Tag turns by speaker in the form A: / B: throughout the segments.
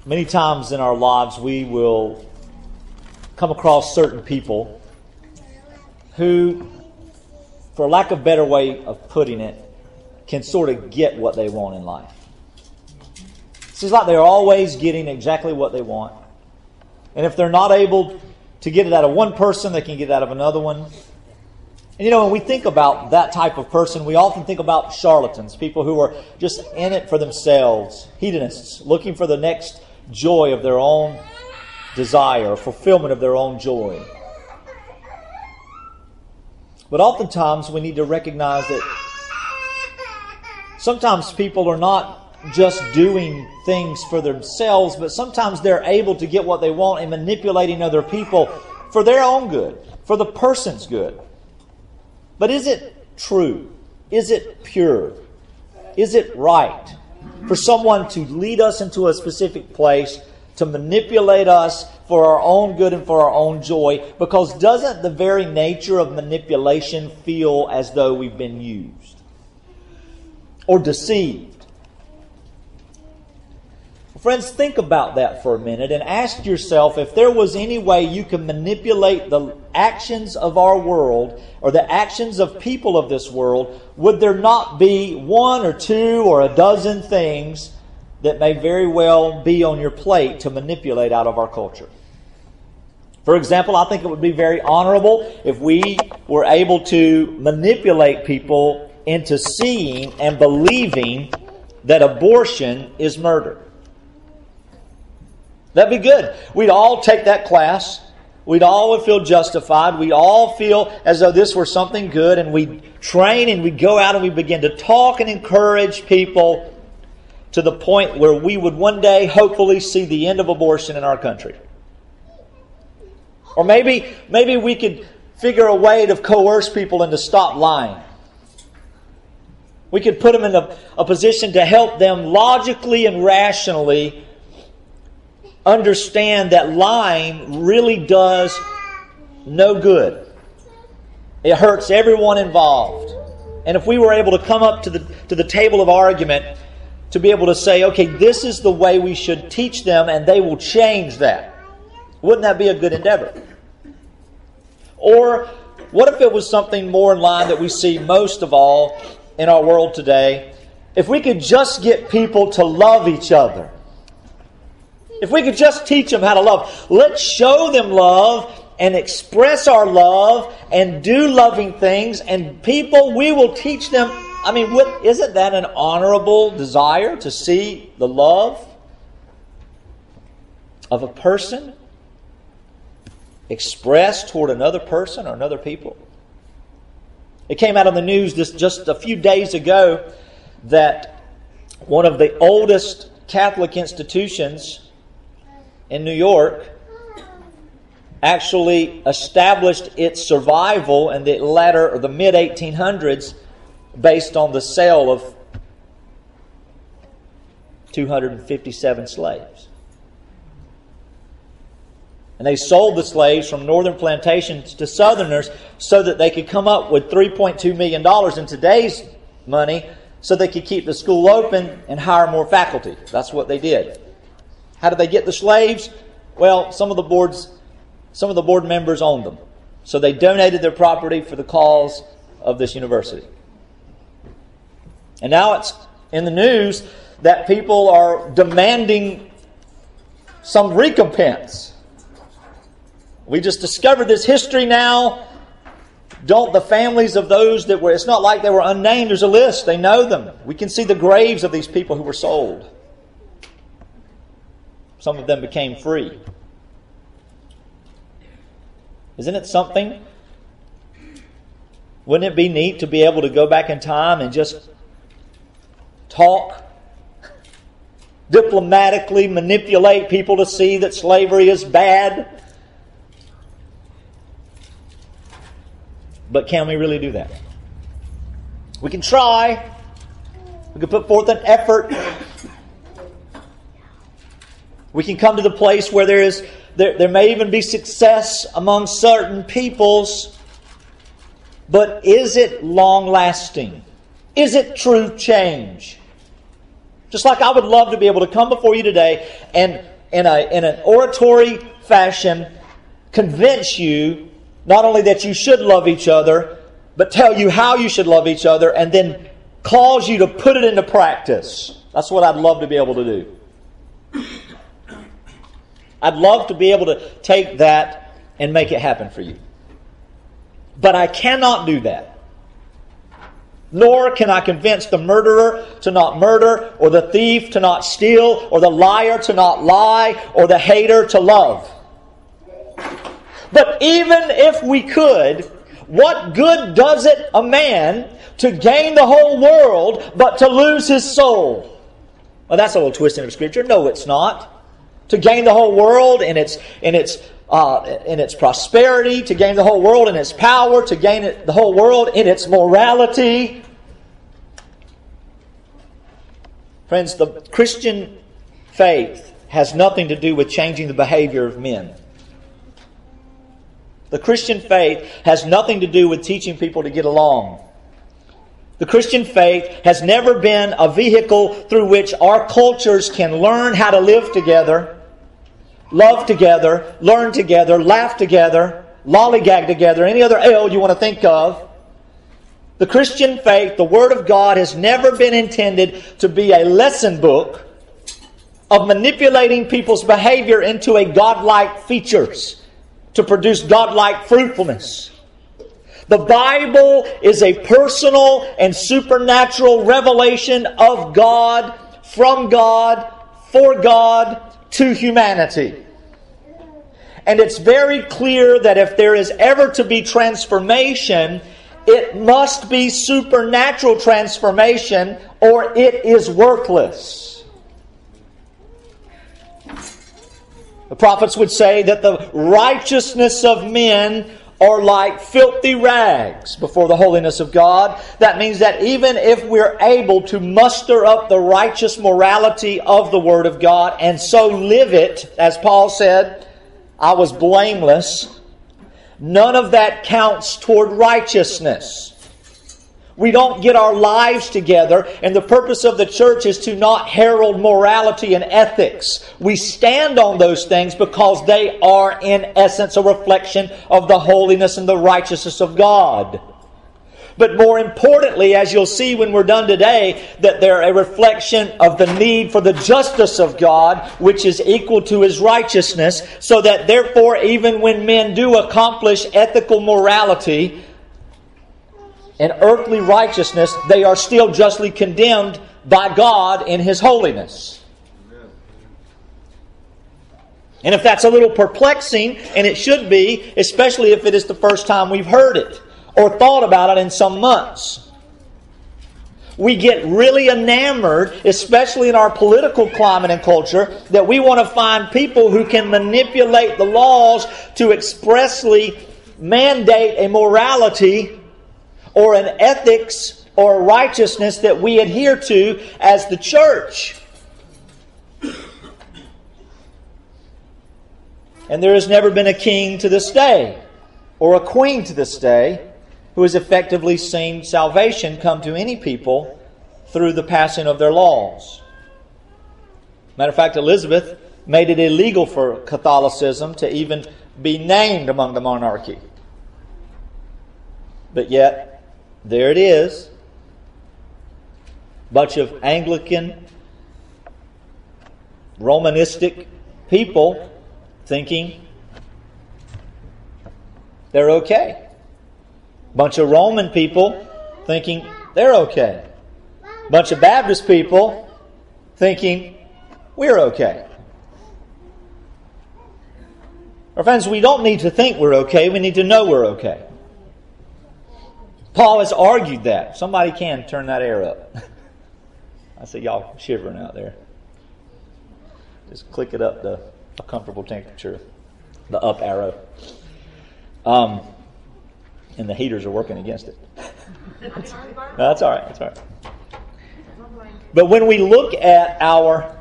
A: Many times in our lives we will come across certain people who, for lack of a better way of putting it, can sort of get what they want in life. It seems like they're always getting exactly what they want. And if they're not able to get it out of one person, they can get it out of another one. And when we think about that type of person, we often think about charlatans, people who are just in it for themselves, hedonists, looking for the next joy of their own desire, fulfillment of their own joy. But oftentimes we need to recognize that sometimes people are not just doing things for themselves, but sometimes they're able to get what they want and manipulating other people for their own good, for the person's good. But is it true? Is it pure? Is it right for someone to lead us into a specific place, to manipulate us for our own good and for our own joy? Because doesn't the very nature of manipulation feel as though we've been used or deceived? Friends, think about that for a minute and ask yourself if there was any way you could manipulate the actions of our world or the actions of people of this world, would there not be one or two or a dozen things that may very well be on your plate to manipulate out of our culture? For example, I think it would be very honorable if we were able to manipulate people into seeing and believing that abortion is murder. That'd be good. We'd all take that class. We'd all feel justified. We'd all feel as though this were something good. And we'd train and we'd go out and we'd begin to talk and encourage people to the point where we would one day hopefully see the end of abortion in our country. Or maybe we could figure a way to coerce people into stop lying. We could put them in a position to help them logically and rationally understand that lying really does no good. It hurts everyone involved. And if we were able to come up to the table of argument to be able to say, okay, this is the way we should teach them and they will change that, wouldn't that be a good endeavor? Or what if it was something more in line that we see most of all in our world today? If we could just get people to love each other. If we could just teach them how to love. Let's show them love and express our love and do loving things. And people, we will teach them. I mean, isn't that an honorable desire to see the love of a person expressed toward another person or another people? It came out on the news just a few days ago that one of the oldest Catholic institutions in New York actually established its survival in the latter or the mid-1800s based on the sale of 257 slaves. And they sold the slaves from northern plantations to southerners so that they could come up with $3.2 million in today's money so they could keep the school open and hire more faculty. That's what they did. How did they get the slaves? Well, some of the board members owned them. So they donated their property for the cause of this university. And now it's in the news that people are demanding some recompense. We just discovered this history now. Don't the families of those that were, it's not like they were unnamed, there's a list, they know them. We can see the graves of these people who were sold. Some of them became free. Isn't it something? Wouldn't it be neat to be able to go back in time and just talk, diplomatically manipulate people to see that slavery is bad? But can we really do that? We can try. We can put forth an effort. We can come to the place where there may even be success among certain peoples. But is it long-lasting? Is it true change? Just like I would love to be able to come before you today and in an oratory fashion, convince you not only that you should love each other, but tell you how you should love each other, and then cause you to put it into practice. That's what I'd love to be able to do. I'd love to be able to take that and make it happen for you. But I cannot do that. Nor can I convince the murderer to not murder, or the thief to not steal, or the liar to not lie, or the hater to love. But even if we could, what good does it a man to gain the whole world but to lose his soul? Well, that's a little twisting of Scripture. No, it's not. To gain the whole world in its prosperity, to gain the whole world in its power, to gain the whole world in its morality. Friends, the Christian faith has nothing to do with changing the behavior of men. The Christian faith has nothing to do with teaching people to get along. The Christian faith has never been a vehicle through which our cultures can learn how to live together, love together, learn together, laugh together, lollygag together, any other L you want to think of. The Christian faith, the Word of God, has never been intended to be a lesson book of manipulating people's behavior into a godlike features, to produce godlike fruitfulness. The Bible is a personal and supernatural revelation of God, from God, for God, to humanity. And it's very clear that if there is ever to be transformation, it must be supernatural transformation, or it is worthless. The prophets would say that the righteousness of men are like filthy rags before the holiness of God. That means that even if we're able to muster up the righteous morality of the Word of God and so live it, as Paul said, I was blameless, none of that counts toward righteousness. We don't get our lives together, and the purpose of the church is to not herald morality and ethics. We stand on those things because they are in essence a reflection of the holiness and the righteousness of God. But more importantly, as you'll see when we're done today, that they're a reflection of the need for the justice of God, which is equal to His righteousness, so that therefore even when men do accomplish ethical morality and earthly righteousness, they are still justly condemned by God in His holiness. And if that's a little perplexing, and it should be, especially if it is the first time we've heard it or thought about it in some months, we get really enamored, especially in our political climate and culture, that we want to find people who can manipulate the laws to expressly mandate a morality or an ethics or a righteousness that we adhere to as the church. And there has never been a king to this day, or a queen to this day, who has effectively seen salvation come to any people through the passing of their laws. Matter of fact, Elizabeth made it illegal for Catholicism to even be named among the monarchy. But yet, there it is. Bunch of Anglican, Romanistic people thinking they're okay. Bunch of Roman people thinking they're okay. Bunch of Baptist people thinking we're okay. Our friends, we don't need to think we're okay. We need to know we're okay. Paul has argued that. Somebody can turn that air up. I see y'all shivering out there. Just click it up to a comfortable temperature. The up arrow. And the heaters are working against it. No, that's all right. That's all right. But when we look at our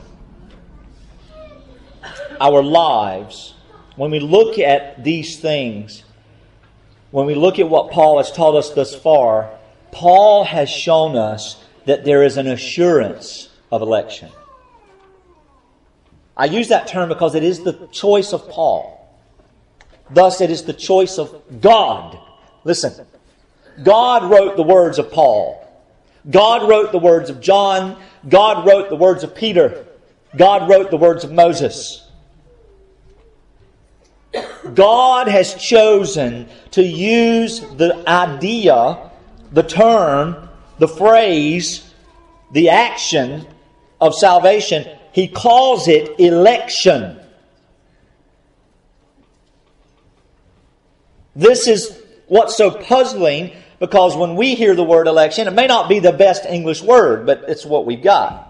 A: lives, when we look at these things, when we look at what Paul has taught us thus far, Paul has shown us that there is an assurance of election. I use that term because it is the choice of Paul. Thus, it is the choice of God. Listen, God wrote the words of Paul. God wrote the words of John. God wrote the words of Peter. God wrote the words of Moses. God has chosen to use the idea, the term, the phrase, the action of salvation. He calls it election. This is what's so puzzling, because when we hear the word election, it may not be the best English word, but it's what we've got.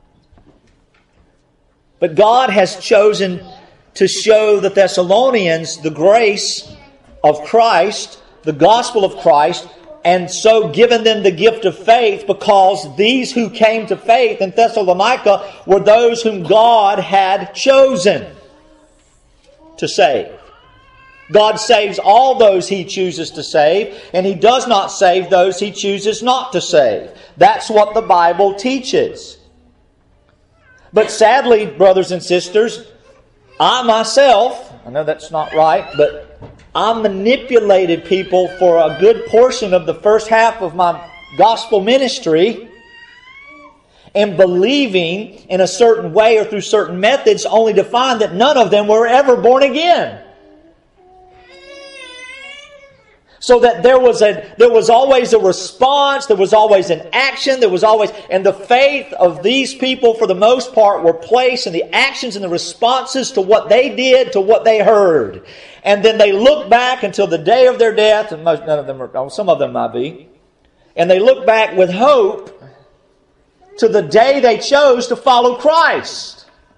A: But God has chosen to show the Thessalonians the grace of Christ, the gospel of Christ, and so given them the gift of faith, because these who came to faith in Thessalonica were those whom God had chosen to save. God saves all those He chooses to save, and He does not save those He chooses not to save. That's what the Bible teaches. But sadly, brothers and sisters, I myself, I know that's not right, but I manipulated people for a good portion of the first half of my gospel ministry, and believing in a certain way or through certain methods, only to find that none of them were ever born again. So that there was always a response, there was always an action, and the faith of these people for the most part were placed in the actions and the responses to what they did, to what they heard. And then they look back until the day of their death, and some of them might be, and they look back with hope to the day they chose to follow Christ.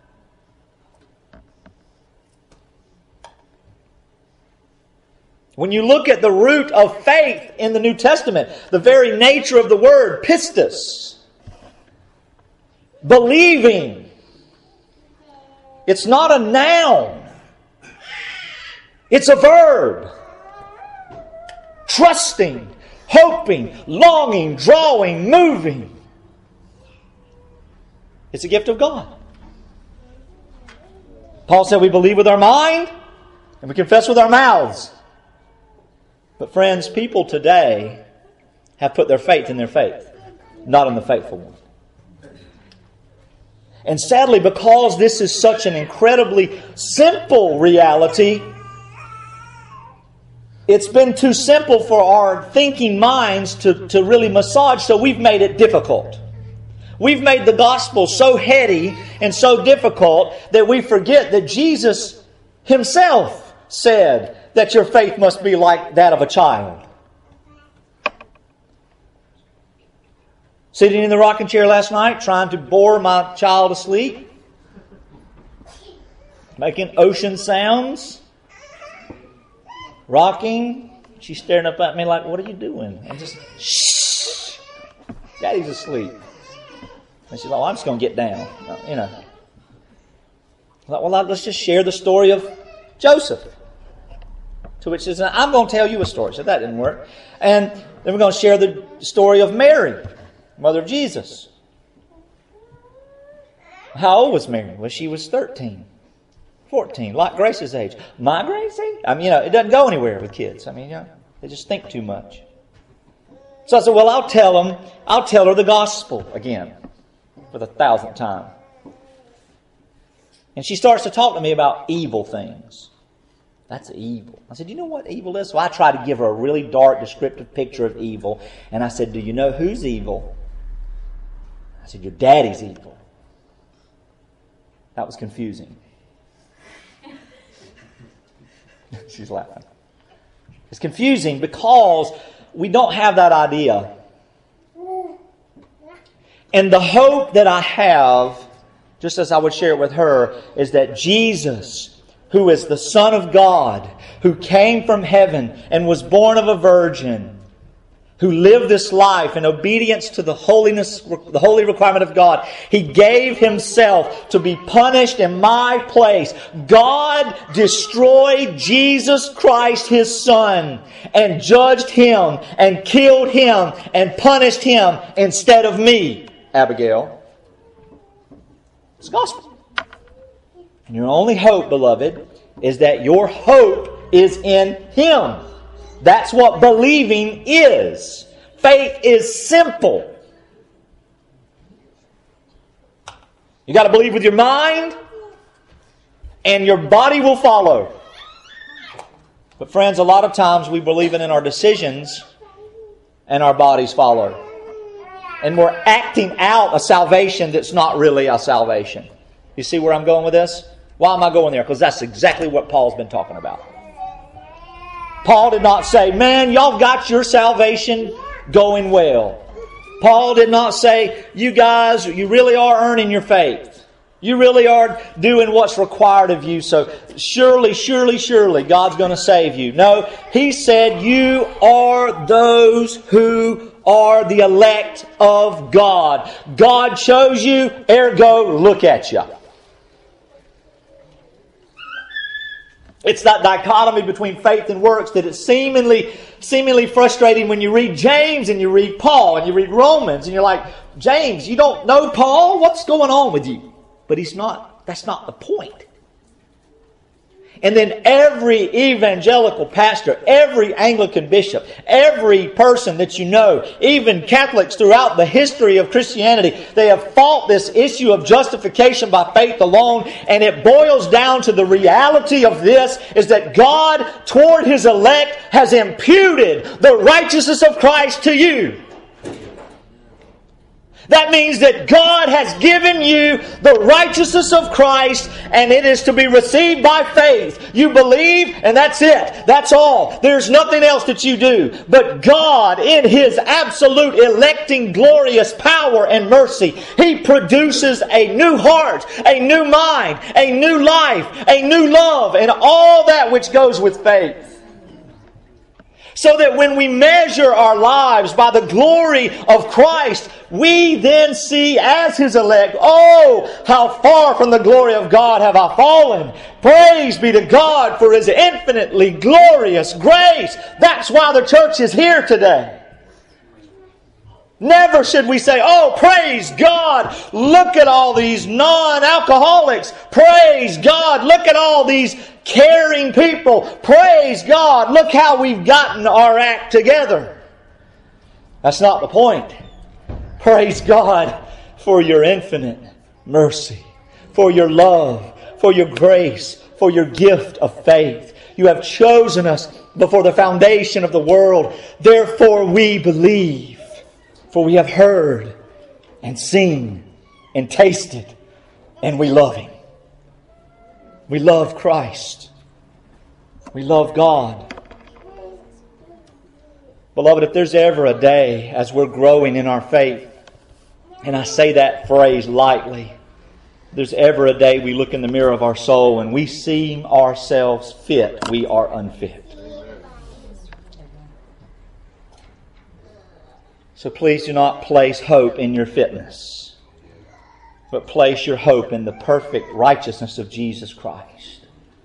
A: When you look at the root of faith in the New Testament, the very nature of the word, pistis, believing, it's not a noun. It's a verb. Trusting, hoping, longing, drawing, moving. It's a gift of God. Paul said we believe with our mind and we confess with our mouths. But friends, people today have put their faith in their faith, not in the faithful one. And sadly, because this is such an incredibly simple reality, it's been too simple for our thinking minds to really massage, so we've made it difficult. We've made the gospel so heady and so difficult that we forget that Jesus Himself said that your faith must be like that of a child. Sitting in the rocking chair last night, trying to bore my child asleep, making ocean sounds, rocking. She's staring up at me like, "What are you doing?" I'm just, "Shh, Daddy's asleep." And she's like, "Well, I'm just going to get down." You know. I'm like, well, let's just share the story of Joseph. To which she says, "I'm going to tell you a story." So that didn't work. And then we're going to share the story of Mary, mother of Jesus. How old was Mary? Well, she was 13, 14, like Grace's age. My Gracie? I mean, it doesn't go anywhere with kids. I mean, they just think too much. So I said, well, I'll tell her the gospel again for the 1,000th time. And she starts to talk to me about evil things. That's evil. I said, "You know what evil is?" So I tried to give her a really dark, descriptive picture of evil. And I said, "Do you know who's evil?" I said, "Your daddy's evil." That was confusing. She's laughing. It's confusing because we don't have that idea. And the hope that I have, just as I would share it with her, is that Jesus, who is the Son of God, who came from heaven and was born of a virgin, who lived this life in obedience to the holy requirement of God. He gave Himself to be punished in my place. God destroyed Jesus Christ, His Son, and judged Him and killed Him and punished Him instead of me, Abigail. It's gospel. And your only hope, beloved, is that your hope is in Him. That's what believing is. Faith is simple. You got to believe with your mind, and your body will follow. But friends, a lot of times we believe in our decisions, and our bodies follow. And we're acting out a salvation that's not really a salvation. You see where I'm going with this? Why am I going there? Because that's exactly what Paul's been talking about. Paul did not say, man, y'all got your salvation going well. Paul did not say, you guys, you really are earning your faith. You really are doing what's required of you. So surely, God's going to save you. No, he said, you are those who are the elect of God. God chose you, ergo, look at you. It's that dichotomy between faith and works that is seemingly frustrating when you read James and you read Paul and you read Romans and you're like, James, you don't know Paul? What's going on with you? But that's not the point. And then every evangelical pastor, every Anglican bishop, every person that you know, even Catholics throughout the history of Christianity, they have fought this issue of justification by faith alone. And it boils down to the reality of this is that God, toward His elect, has imputed the righteousness of Christ to you. That means that God has given you the righteousness of Christ, and it is to be received by faith. You believe, and that's it. That's all. There's nothing else that you do. But God, in His absolute electing glorious power and mercy, He produces a new heart, a new mind, a new life, a new love, and all that which goes with faith. So that when we measure our lives by the glory of Christ, we then see as His elect, oh, how far from the glory of God have I fallen. Praise be to God for His infinitely glorious grace. That's why the church is here today. Never should we say, oh, praise God, look at all these non-alcoholics. Praise God, look at all these caring people. Praise God, look how we've gotten our act together. That's not the point. Praise God for your infinite mercy, for your love, for your grace, for your gift of faith. You have chosen us before the foundation of the world. Therefore we believe. For we have heard and seen and tasted, and we love Him. We love Christ. We love God. Beloved, if there's ever a day as we're growing in our faith, and I say that phrase lightly, if there's ever a day we look in the mirror of our soul and we see ourselves fit, we are unfit. So please do not place hope in your fitness, but place your hope in the perfect righteousness of Jesus Christ.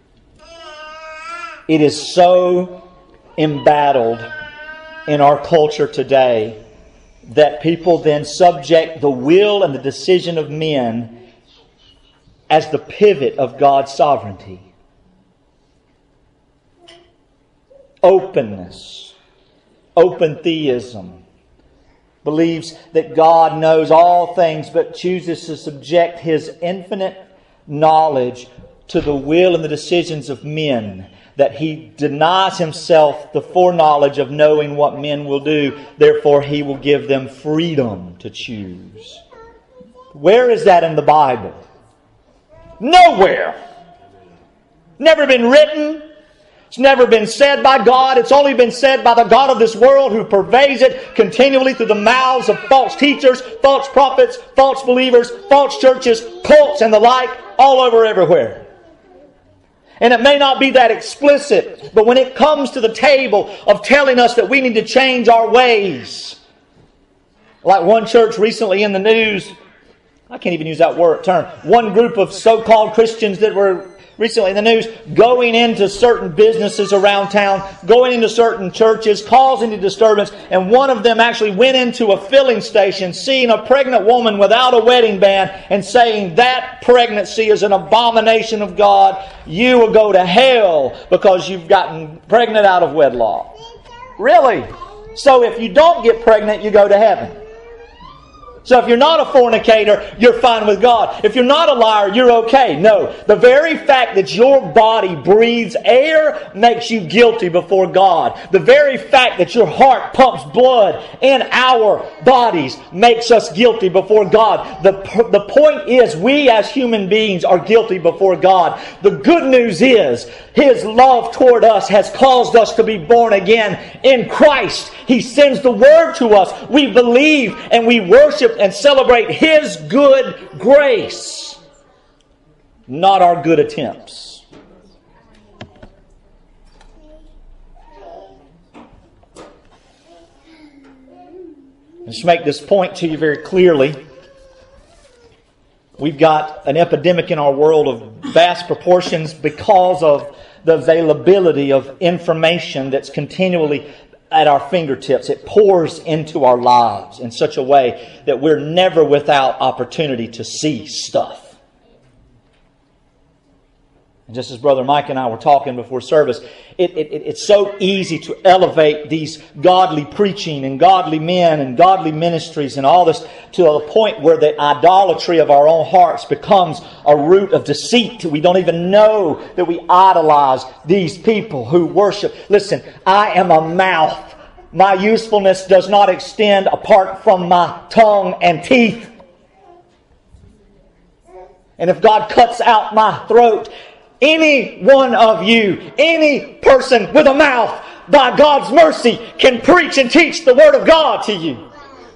A: It is so embattled in our culture today that people then subject the will and the decision of men as the pivot of God's sovereignty. Openness, open theism, believes that God knows all things but chooses to subject His infinite knowledge to the will and the decisions of men, that He denies Himself the foreknowledge of knowing what men will do, therefore He will give them freedom to choose. Where is that in the Bible? Nowhere. Never been written. It's never been said by God. It's only been said by the God of this world who pervades it continually through the mouths of false teachers, false prophets, false believers, false churches, cults, and the like, all over everywhere. And it may not be that explicit, but when it comes to the table of telling us that we need to change our ways, like one church recently in the news, I can't even use that term, one group of so-called Christians that were recently in the news, going into certain businesses around town, going into certain churches, causing a disturbance. And one of them actually went into a filling station, seeing a pregnant woman without a wedding band, and saying, that pregnancy is an abomination of God. You will go to hell because you've gotten pregnant out of wedlock. Really? So if you don't get pregnant, you go to heaven. So if you're not a fornicator, you're fine with God. If you're not a liar, you're okay. No, the very fact that your body breathes air makes you guilty before God. The very fact that your heart pumps blood in our bodies makes us guilty before God. The point is, we as human beings are guilty before God. The good news is, His love toward us has caused us to be born again in Christ. He sends the Word to us. We believe and we worship and celebrate His good grace, not our good attempts. Let's make this point to you very clearly. We've got an epidemic in our world of vast proportions because of the availability of information that's continually at our fingertips. It pours into our lives in such a way that we're never without opportunity to see stuff. And just as Brother Mike and I were talking before service, it's so easy to elevate these godly preaching and godly men and godly ministries and all this to a point where the idolatry of our own hearts becomes a root of deceit. We don't even know that we idolize these people who worship. Listen, I am a mouth. My usefulness does not extend apart from my tongue and teeth. And if God cuts out my throat, any one of you, any person with a mouth, by God's mercy, can preach and teach the Word of God to you.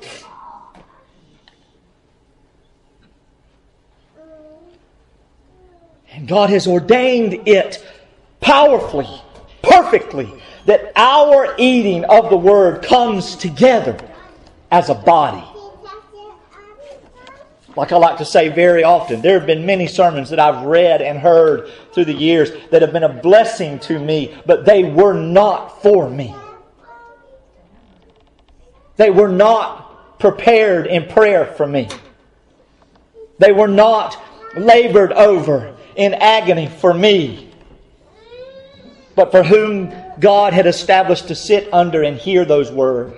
A: And God has ordained it powerfully, perfectly, that our eating of the Word comes together as a body. Like I like to say very often, there have been many sermons that I've read and heard through the years that have been a blessing to me, but they were not for me. They were not prepared in prayer for me. They were not labored over in agony for me, but for whom God had established to sit under and hear those words.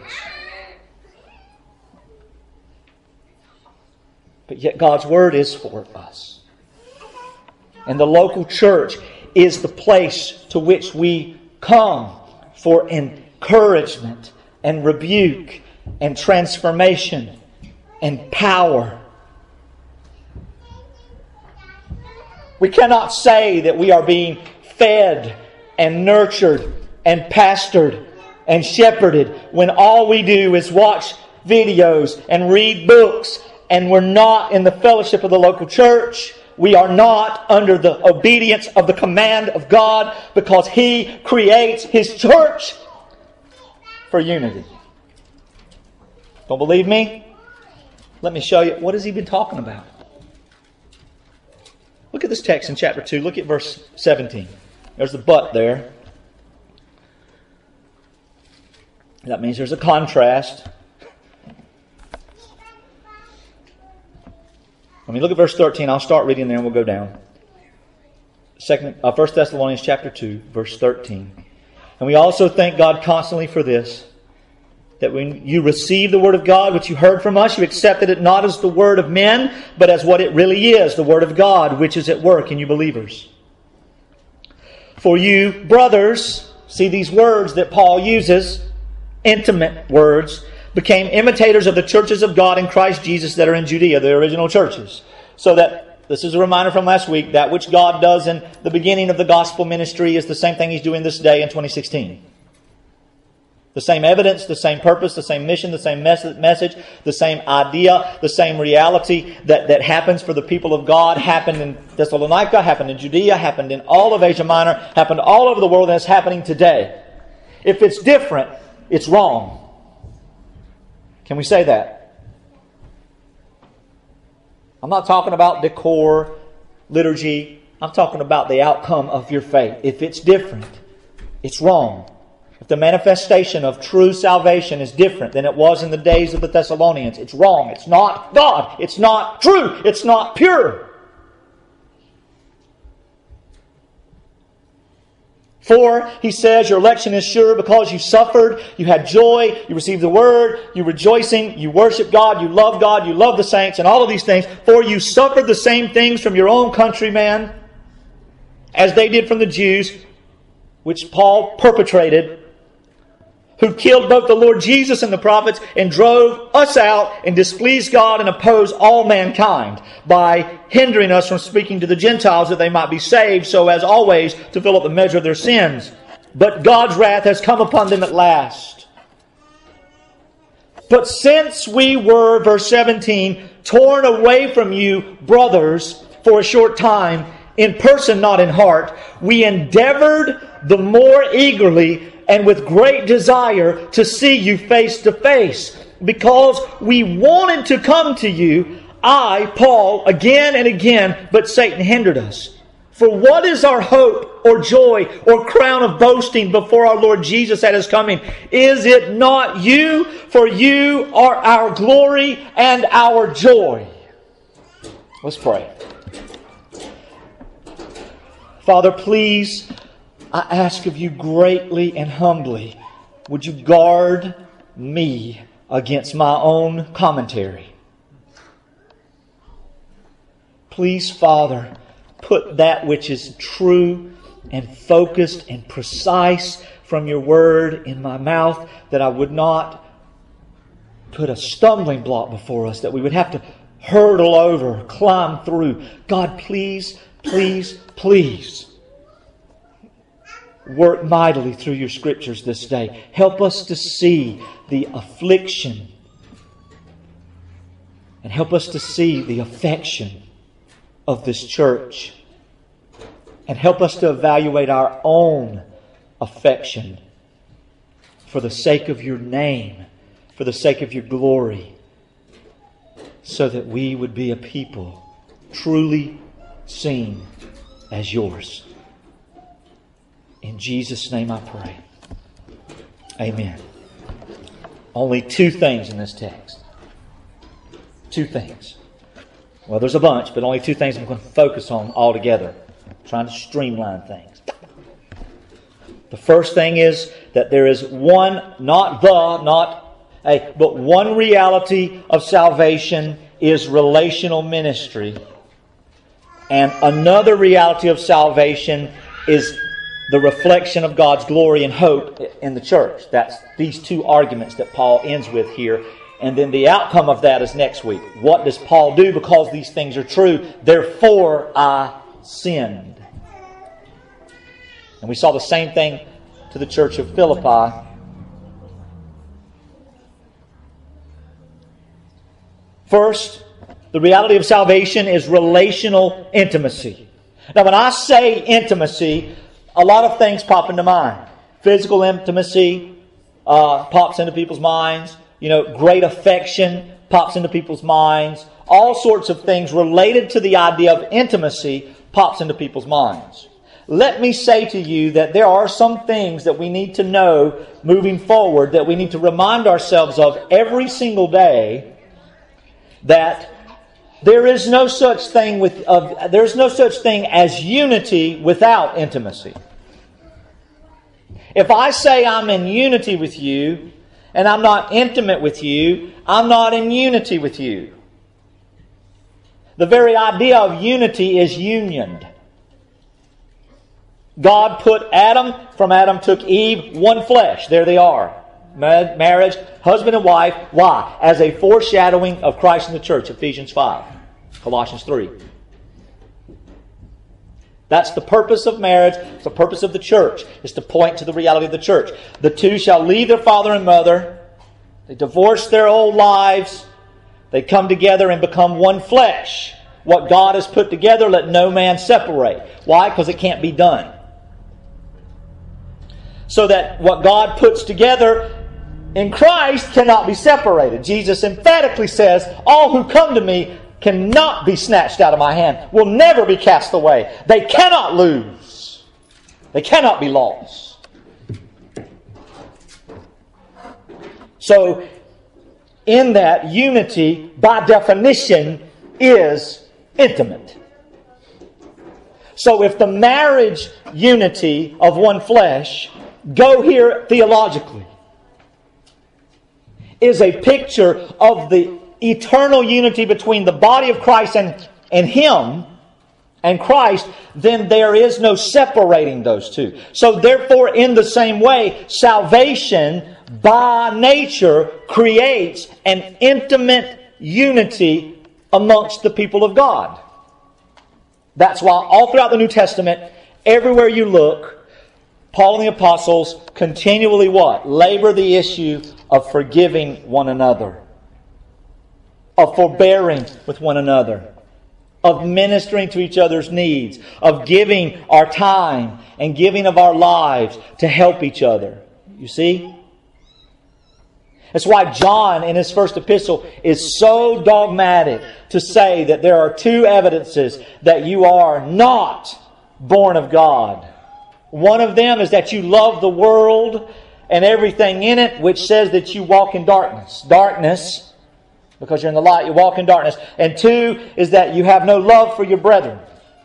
A: But yet God's Word is for us. And the local church is the place to which we come for encouragement and rebuke and transformation and power. We cannot say that we are being fed and nurtured and pastored and shepherded when all we do is watch videos and read books, and we're not in the fellowship of the local church. We are not under the obedience of the command of God, because He creates His church for unity. Don't believe me? Let me show you. What has He been talking about? Look at this text in chapter 2. Look at verse 17. There's the but there. That means there's a contrast. Let me look at verse 13. I'll start reading there and we'll go down. 1 Thessalonians chapter 2, verse 13. And we also thank God constantly for this, that when you received the Word of God, which you heard from us, you accepted it not as the word of men, but as what it really is, the Word of God, which is at work in you believers. For you, brothers, see these words that Paul uses, intimate words, became imitators of the churches of God in Christ Jesus that are in Judea, the original churches. So that, this is a reminder from last week, that which God does in the beginning of the gospel ministry is the same thing He's doing this day in 2016. The same evidence, the same purpose, the same mission, the same message, the same idea, the same reality that happens for the people of God happened in Thessalonica, happened in Judea, happened in all of Asia Minor, happened all over the world, and it's happening today. If it's different, it's wrong. Can we say that? I'm not talking about decor, liturgy, I'm talking about the outcome of your faith. If it's different, it's wrong. If the manifestation of true salvation is different than it was in the days of the Thessalonians, it's wrong. It's not God. It's not true. It's not pure. For, he says, your election is sure because you suffered, you had joy, you received the word, you're rejoicing, you worship God, you love the saints, and all of these things. For you suffered the same things from your own countrymen as they did from the Jews, which Paul perpetrated, who killed both the Lord Jesus and the prophets and drove us out and displeased God and opposed all mankind by hindering us from speaking to the Gentiles that they might be saved, so as always to fill up the measure of their sins. But God's wrath has come upon them at last. But since we were, verse 17, torn away from you, brothers, for a short time, in person, not in heart, we endeavored the more eagerly and with great desire to see you face to face, because we wanted to come to you, I, Paul, again and again, but Satan hindered us. For what is our hope or joy or crown of boasting before our Lord Jesus at His coming? Is it not you? For you are our glory and our joy. Let's pray. Father, please, I ask of you greatly and humbly, would you guard me against my own commentary? Please, Father, put that which is true and focused and precise from your word in my mouth, that I would not put a stumbling block before us, that we would have to hurdle over, climb through. God, please, please, please work mightily through your Scriptures this day. Help us to see the affliction and help us to see the affection of this church, and help us to evaluate our own affection for the sake of your name, for the sake of your glory, so that we would be a people truly seen as yours. In Jesus' name I pray. Amen. Only two things in this text. Two things. Well, there's a bunch, but only two things I'm going to focus on altogether. I'm trying to streamline things. The first thing is that there is one, but one reality of salvation is relational ministry. And another reality of salvation is the reflection of God's glory and hope in the church. That's these two arguments that Paul ends with here. And then the outcome of that is next week. What does Paul do because these things are true? Therefore I sinned. And we saw the same thing to the church of Philippi. First, the reality of salvation is relational intimacy. Now, when I say intimacy, a lot of things pop into mind. Physical intimacy pops into people's minds. Great affection pops into people's minds. All sorts of things related to the idea of intimacy pops into people's minds. Let me say to you that there are some things that we need to know moving forward, that we need to remind ourselves of every single day, that there is no such thing as unity without intimacy. If I say I'm in unity with you and I'm not intimate with you, I'm not in unity with you. The very idea of unity is union. God put from Adam took Eve, one flesh. There they are. Marriage, husband and wife. Why? As a foreshadowing of Christ in the church, Ephesians 5, Colossians 3. That's the purpose of marriage. It's the purpose of the church. It's to point to the reality of the church. The two shall leave their father and mother. They divorce their old lives. They come together and become one flesh. What God has put together, let no man separate. Why? Because it can't be done. So that what God puts together in Christ cannot be separated. Jesus emphatically says, all who come to me cannot be snatched out of my hand, will never be cast away. They cannot lose. They cannot be lost. So, in that, unity, by definition, is intimate. So if the marriage unity of one flesh, go here theologically, is a picture of the eternal unity between the body of Christ and Him and Christ, then there is no separating those two. So therefore, in the same way, salvation by nature creates an intimate unity amongst the people of God. That's why all throughout the New Testament, everywhere you look, Paul and the apostles continually what? Labor the issue of forgiving one another, of forbearing with one another, of ministering to each other's needs, of giving our time and giving of our lives to help each other. You see? That's why John, in his first epistle, is so dogmatic to say that there are two evidences that you are not born of God. One of them is that you love the world and everything in it, which says that you walk in darkness. Darkness, because you're in the light, you walk in darkness. And two is that you have no love for your brethren.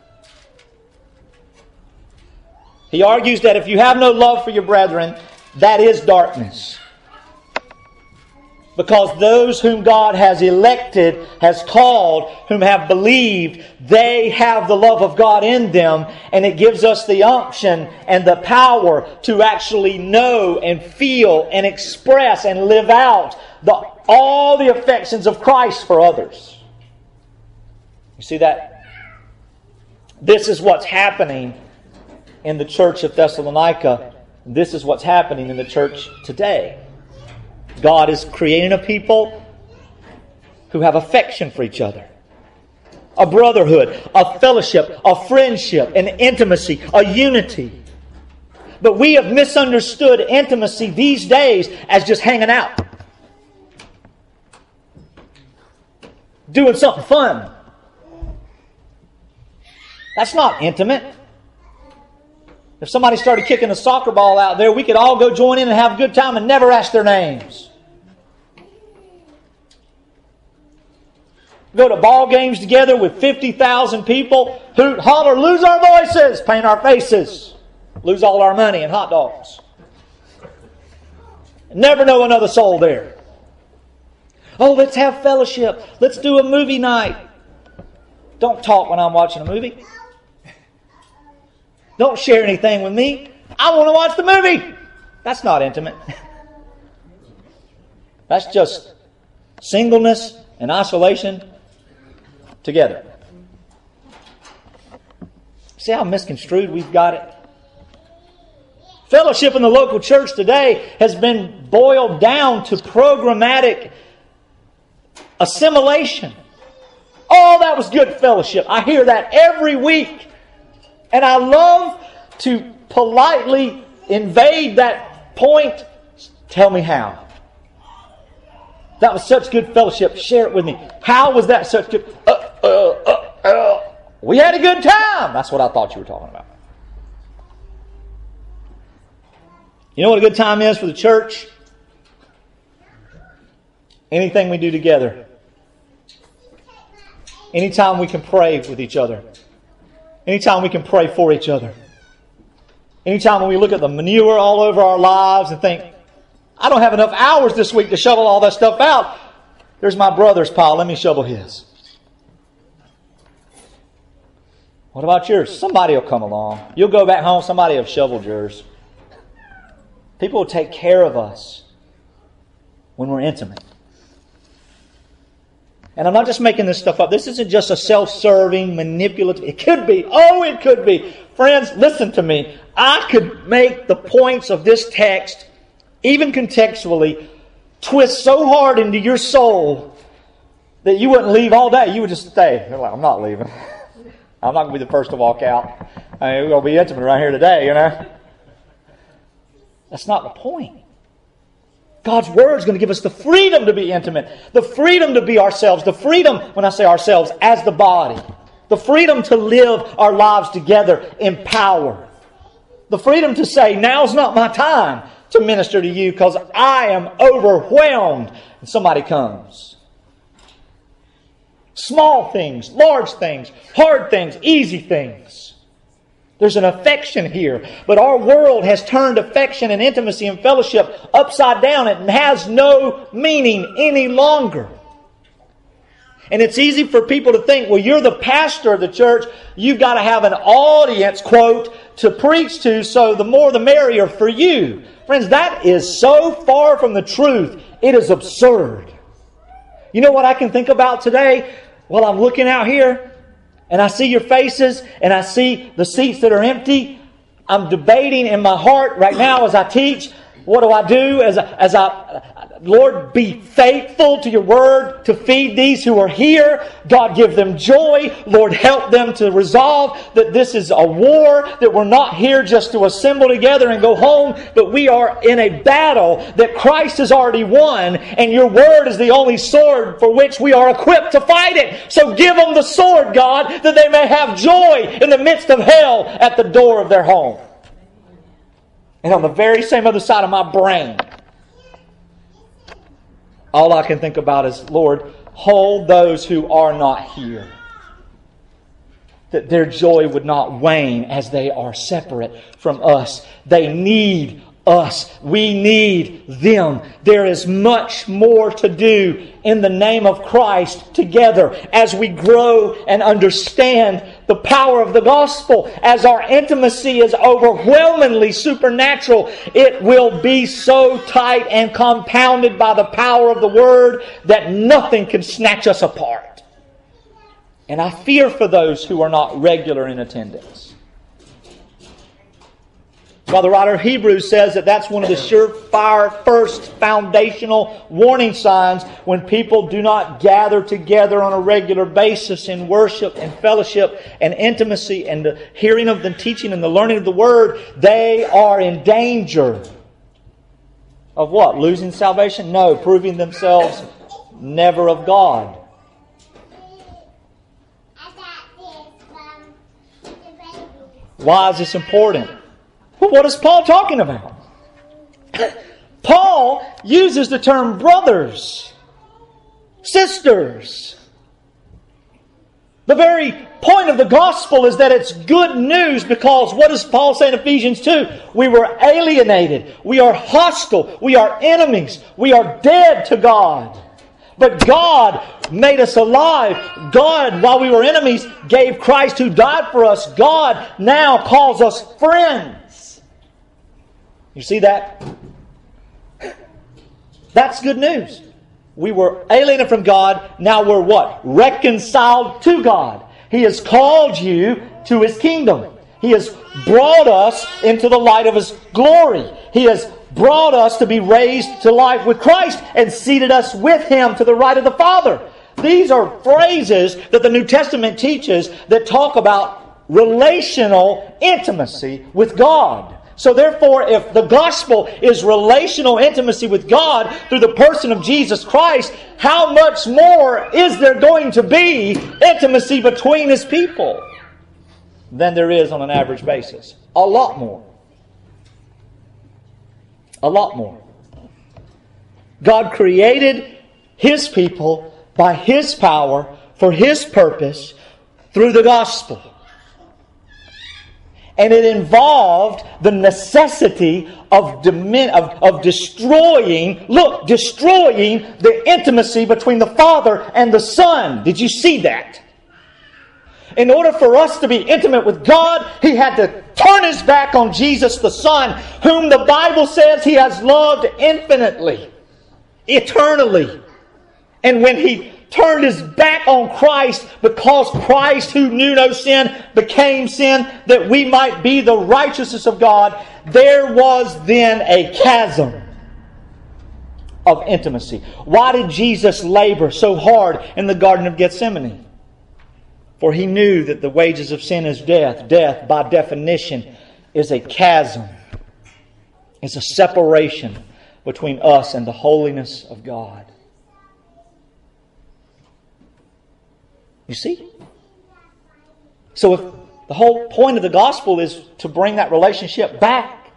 A: He argues that if you have no love for your brethren, that is darkness. Because those whom God has elected, has called, whom have believed, they have the love of God in them. And it gives us the unction and the power to actually know and feel and express and live out all the affections of Christ for others. You see that? This is what's happening in the church of Thessalonica. This is what's happening in the church today. God is creating a people who have affection for each other. A brotherhood, a fellowship, a friendship, an intimacy, a unity. But we have misunderstood intimacy these days as just hanging out. Doing something fun. That's not intimate. If somebody started kicking a soccer ball out there, we could all go join in and have a good time and never ask their names. Go to ball games together with 50,000 people, hoot, holler, lose our voices, paint our faces, lose all our money and hot dogs. Never know another soul there. Oh, let's have fellowship. Let's do a movie night. Don't talk when I'm watching a movie. Don't share anything with me. I want to watch the movie. That's not intimate. That's just singleness and isolation together. See how misconstrued we've got it? Fellowship in the local church today has been boiled down to programmatic assimilation. Oh, that was good fellowship. I hear that every week. And I love to politely invade that point. Tell me how. That was such good fellowship. Share it with me. How was that such good? We had a good time. That's what I thought you were talking about. You know what a good time is for the church? Anything we do together. Anytime we can pray with each other. Anytime we can pray for each other. Anytime when we look at the manure all over our lives and think, I don't have enough hours this week to shovel all that stuff out. There's my brother's pile. Let me shovel his. What about yours? Somebody will come along. You'll go back home. Somebody will shovel yours. People will take care of us when we're intimate. And I'm not just making this stuff up. This isn't just a self-serving, manipulative. It could be. Oh, it could be. Friends, listen to me. I could make the points of this text, even contextually, twist so hard into your soul that you wouldn't leave all day. You would just stay. You're like, I'm not leaving. I'm not going to be the first to walk out. I mean, we're going to be intimate right here today, you know. That's not the point. God's Word is going to give us the freedom to be intimate, the freedom to be ourselves, the freedom, when I say ourselves, as the body, the freedom to live our lives together in power, the freedom to say, now's not my time to minister to you because I am overwhelmed. And somebody comes. Small things, large things, hard things, easy things. There's an affection here. But our world has turned affection and intimacy and fellowship upside down. It has no meaning any longer. And it's easy for people to think, well, you're the pastor of the church. You've got to have an audience, quote, to preach to, so the more the merrier for you. Friends, that is so far from the truth. It is absurd. You know what I can think about today? While I'm looking out here and I see your faces and I see the seats that are empty, I'm debating in my heart right now as I teach, what do I do as I Lord, be faithful to your word to feed these who are here. God, give them joy. Lord, help them to resolve that this is a war, that we're not here just to assemble together and go home, but we are in a battle that Christ has already won, and your word is the only sword for which we are equipped to fight it. So give them the sword, God, that they may have joy in the midst of hell at the door of their home. And on the very same other side of my brain, all I can think about is, Lord, hold those who are not here, that their joy would not wane as they are separate from us. They need us. We need them. There is much more to do in the name of Christ together as we grow and understand the power of the gospel. As our intimacy is overwhelmingly supernatural, it will be so tight and compounded by the power of the Word that nothing can snatch us apart. And I fear for those who are not regular in attendance. While the writer of Hebrews says that that's one of the surefire, first foundational warning signs when people do not gather together on a regular basis in worship and fellowship and intimacy and the hearing of the teaching and the learning of the Word, they are in danger of what? Losing salvation? No, proving themselves never of God. Why is this important? Well, what is Paul talking about? Paul uses the term brothers, sisters. The very point of the gospel is that it's good news, because what does Paul say in Ephesians 2? We were alienated. We are hostile. We are enemies. We are dead to God. But God made us alive. God, while we were enemies, gave Christ who died for us. God now calls us friends. You see that? That's good news. We were alienated from God. Now we're what? Reconciled to God. He has called you to His kingdom. He has brought us into the light of His glory. He has brought us to be raised to life with Christ and seated us with Him to the right of the Father. These are phrases that the New Testament teaches that talk about relational intimacy with God. So therefore, if the gospel is relational intimacy with God through the person of Jesus Christ, how much more is there going to be intimacy between His people than there is on an average basis? A lot more. A lot more. God created His people by His power for His purpose through the gospel. And it involved the necessity of destroying the intimacy between the Father and the Son. Did you see that? In order for us to be intimate with God, He had to turn His back on Jesus the Son, whom the Bible says He has loved infinitely, eternally. And when He turned His back on Christ, because Christ, who knew no sin, became sin, that we might be the righteousness of God, there was then a chasm of intimacy. Why did Jesus labor so hard in the Garden of Gethsemane? For He knew that the wages of sin is death. Death, by definition, is a chasm. It's a separation between us and the holiness of God. You see? So if the whole point of the gospel is to bring that relationship back,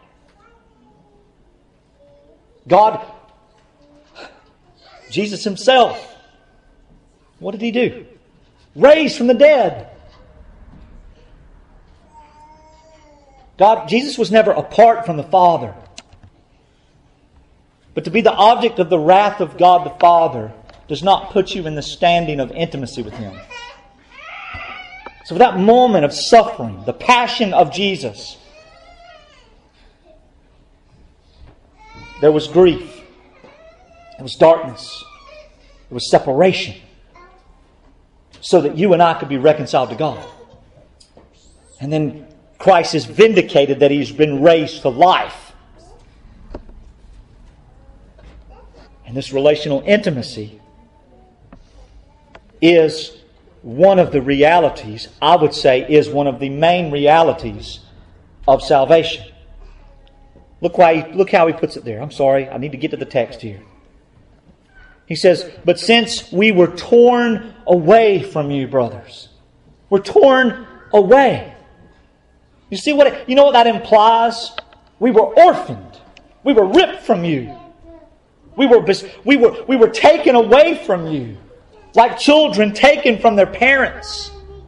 A: God, Jesus Himself, what did He do? Raised from the dead. Jesus was never apart from the Father. But to be the object of the wrath of God the Father does not put you in the standing of intimacy with Him. So for that moment of suffering, the passion of Jesus, there was grief. There was darkness. There was separation. So that you and I could be reconciled to God. And then Christ is vindicated that He's been raised to life. And this relational intimacy is one of the realities, I would say, is one of the main realities of salvation. Look how he puts it there. I'm sorry, I need to get to the text here. He says, "But since we were torn away from you, brothers." We're torn away. You see you know what that implies? We were orphaned. We were ripped from you. We were taken away from you. Like children taken from their parents.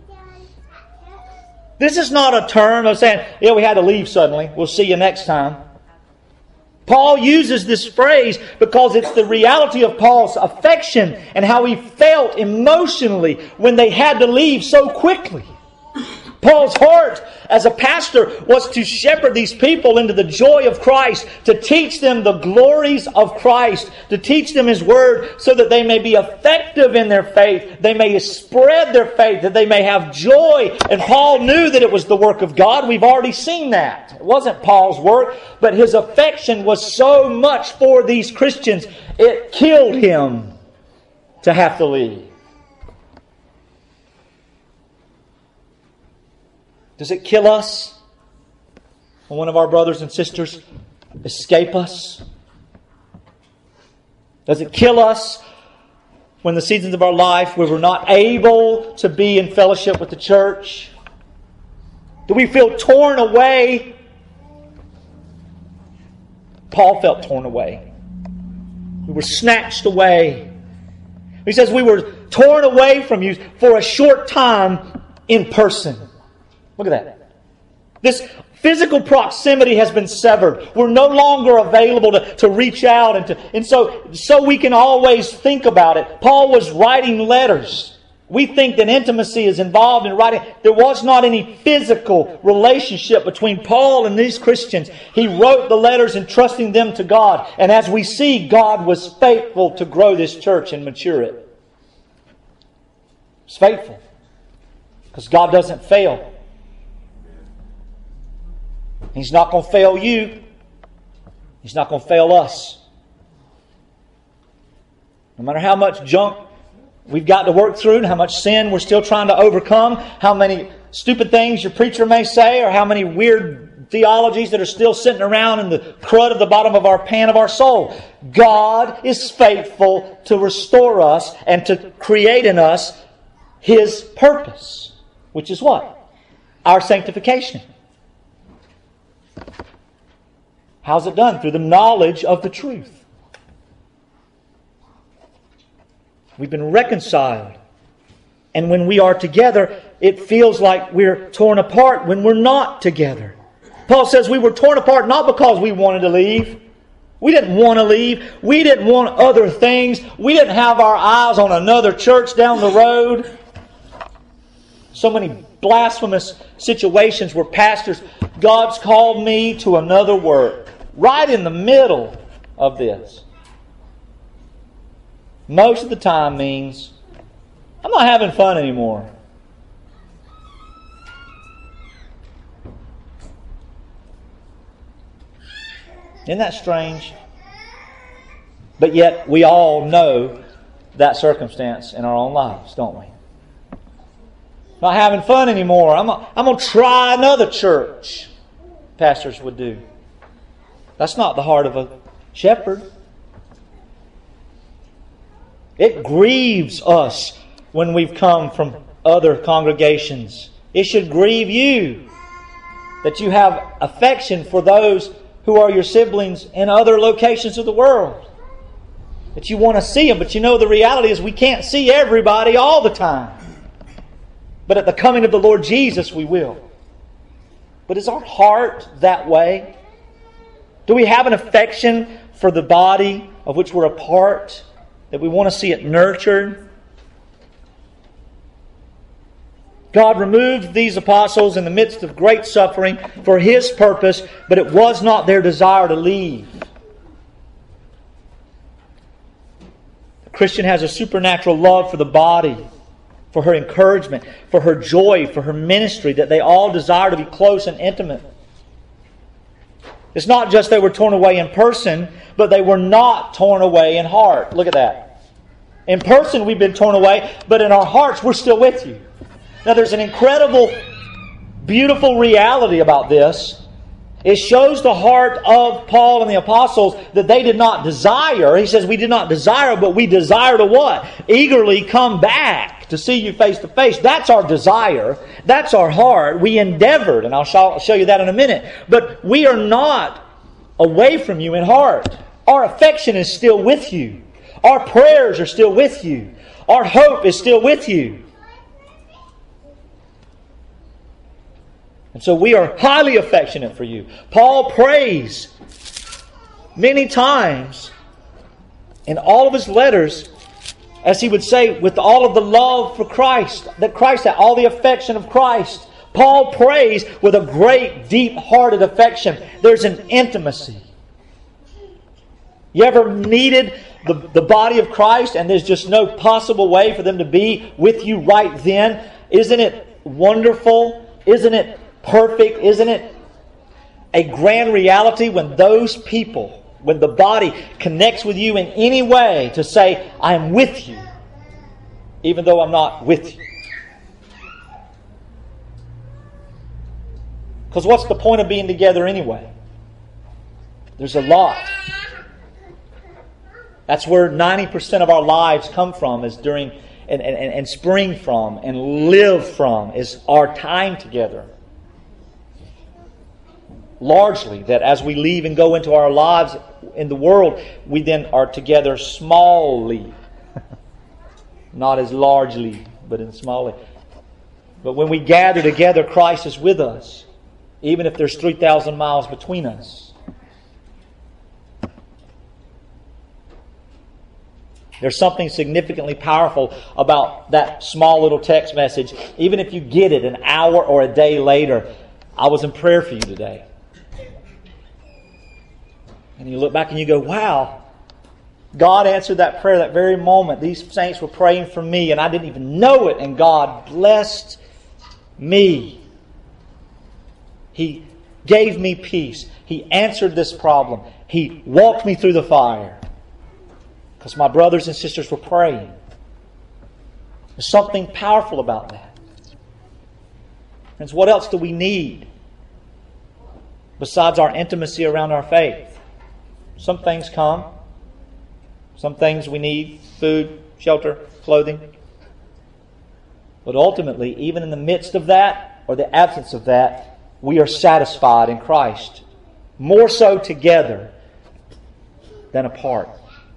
A: This is not a term of saying, yeah, we had to leave suddenly. We'll see you next time. Paul uses this phrase because it's the reality of Paul's affection and how he felt emotionally when they had to leave so quickly. Paul's heart as a pastor was to shepherd these people into the joy of Christ, to teach them the glories of Christ, to teach them His Word so that they may be effective in their faith, they may spread their faith, that they may have joy. And Paul knew that it was the work of God. We've already seen that. It wasn't Paul's work, but his affection was so much for these Christians, it killed him to have to leave. Does it kill us when one of our brothers and sisters escape us? Does it kill us when the seasons of our life where we're not able to be in fellowship with the church? Do we feel torn away? Paul felt torn away. We were snatched away. He says we were torn away from you for a short time in person. Look at that. This physical proximity has been severed. We're no longer available to reach out and so we can always think about it. Paul was writing letters. We think that intimacy is involved in writing. There was not any physical relationship between Paul and these Christians. He wrote the letters entrusting them to God. And as we see, God was faithful to grow this church and mature it. He's faithful. Because God doesn't fail. He's not going to fail you. He's not going to fail us. No matter how much junk we've got to work through and how much sin we're still trying to overcome, how many stupid things your preacher may say, or how many weird theologies that are still sitting around in the crud of the bottom of our pan of our soul. God is faithful to restore us and to create in us His purpose, which is what? Our sanctification. How's it done? Through the knowledge of the truth. We've been reconciled. And when we are together, it feels like we're torn apart when we're not together. Paul says we were torn apart not because we wanted to leave. We didn't want to leave. We didn't want other things. We didn't have our eyes on another church down the road. So many blasphemous situations where pastors, God's called me to another work. Right in the middle of this. Most of the time means, I'm not having fun anymore. Isn't that strange? But yet we all know that circumstance in our own lives, don't we? Not having fun anymore. I'm going to try another church. Pastors would do. That's not the heart of a shepherd. It grieves us when we've come from other congregations. It should grieve you that you have affection for those who are your siblings in other locations of the world. That you want to see them, but you know the reality is we can't see everybody all the time. But at the coming of the Lord Jesus, we will. But is our heart that way? Do we have an affection for the body of which we're a part, that we want to see it nurtured? God removed these apostles in the midst of great suffering for His purpose, but it was not their desire to leave. The Christian has a supernatural love for the body, for her encouragement, for her joy, for her ministry, that they all desire to be close and intimate. It's not just they were torn away in person, but they were not torn away in heart. Look at that. In person we've been torn away, but in our hearts we're still with you. Now there's an incredible, beautiful reality about this. It shows the heart of Paul and the apostles that they did not desire. He says we did not desire, but we desire to what? Eagerly come back to see you face to face. That's our desire. That's our heart. We endeavored, and I'll show you that in a minute. But we are not away from you in heart. Our affection is still with you. Our prayers are still with you. Our hope is still with you. And so we are highly affectionate for you. Paul prays many times in all of his letters, as he would say, with all of the love for Christ, that Christ had, all the affection of Christ. Paul prays with a great, deep-hearted affection. There's an intimacy. You ever needed the body of Christ and there's just no possible way for them to be with you right then? Isn't it wonderful? Isn't it perfect? Isn't it a grand reality when those people, when the body connects with you in any way to say, I am with you, even though I'm not with you? Because what's the point of being together anyway? There's a lot. That's where 90% of our lives come from, is during and spring from and live from, is our time together. Largely, that as we leave and go into our lives in the world, we then are together smallly. Not as largely, but in smallly. But when we gather together, Christ is with us, even if there's 3,000 miles between us. There's something significantly powerful about that small little text message. Even if you get it an hour or a day later, I was in prayer for you today. And you look back and you go, wow, God answered that prayer that very moment. These saints were praying for me and I didn't even know it, and God blessed me. He gave me peace. He answered this problem. He walked me through the fire. Because my brothers and sisters were praying. There's something powerful about that. Friends, what else do we need besides our intimacy around our faith? Some things come. Some things we need: food, shelter, clothing. But ultimately, even in the midst of that, or the absence of that, we are satisfied in Christ. More so together than apart.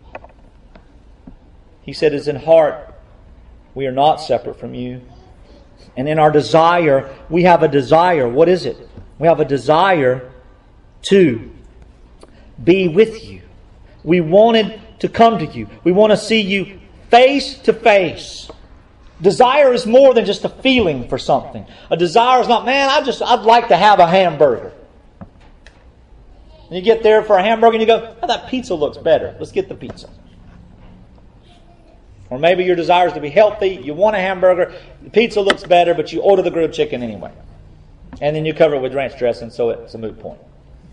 A: He said, as in heart, we are not separate from you. And in our desire, we have a desire. What is it? We have a desire to be with you. We wanted to come to you. We want to see you face to face. Desire is more than just a feeling for something. A desire is not, man, I'd like to have a hamburger. And you get there for a hamburger and you go, oh, that pizza looks better. Let's get the pizza. Or maybe your desire is to be healthy. You want a hamburger. The pizza looks better, but you order the grilled chicken anyway. And then you cover it with ranch dressing, so it's a moot point.